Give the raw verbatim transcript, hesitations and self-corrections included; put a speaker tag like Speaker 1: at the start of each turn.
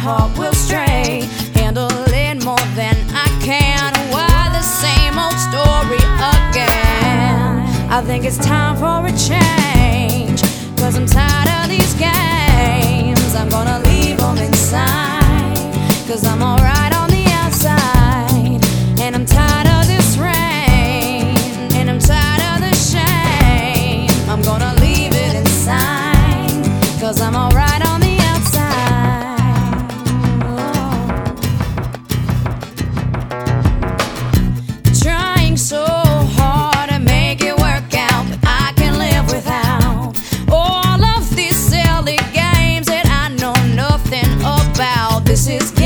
Speaker 1: heart will stray, handling more than I can. Why the same old story again? I think it's time for a change, 'cause I'm tired of these games. I'm gonna leave them inside, 'cause I'm alright on the outside. And I'm tired of this rain, and I'm tired of the shame. I'm gonna leave it inside, 'cause I'm alright on the outside. Oh. Trying so hard to make it work out, but I can live without all of these silly games that I know nothing about. This is